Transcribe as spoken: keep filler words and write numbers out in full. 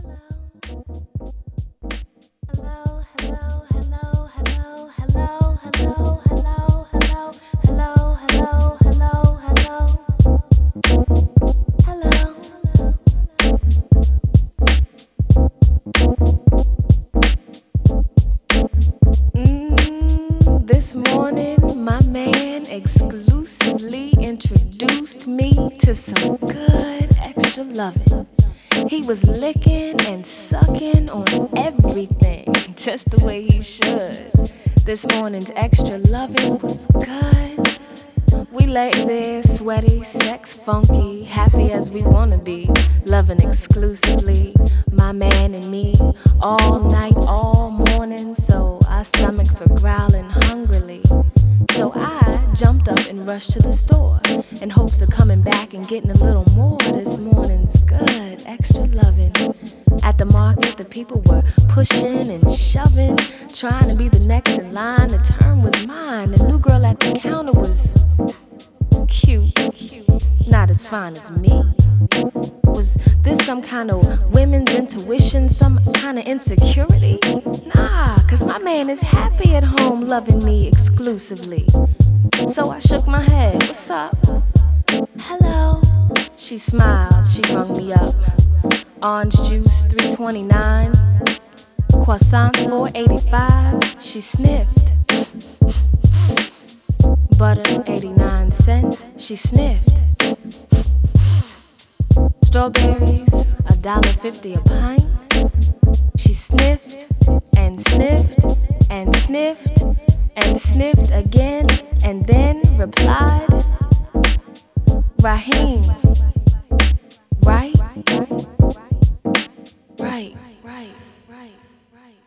This morning, my man exclusively introduced me to some good extra loving. He was licking and sucking on everything, just the way he should. This morning's extra loving was good. We lay there, sweaty, sex funky, happy as we wanna be, loving exclusively, my man and me, all night, all morning, so our stomachs were growling hungrily. So I jumped up and rushed to the store in hopes of coming back and getting a little more. This morning's good, extra loving. At the market, the people were pushing and shoving, trying to be the next in line. The turn was mine. The new girl at the counter was cute, not as fine as me. Was this some kind of women's intuition, some kind of insecurity? Nah, cause my man is happy at home loving me exclusively. So I shook my head, what's up? Hello. She smiled, she rung me up. Orange juice, three twenty-nine. Croissants, four eighty-five. She sniffed. Butter, eighty-nine cents. She sniffed. Strawberries, a dollar fifty a pint. She sniffed and sniffed and sniffed and sniffed again, and then replied, Raheem, right? Right, right, right.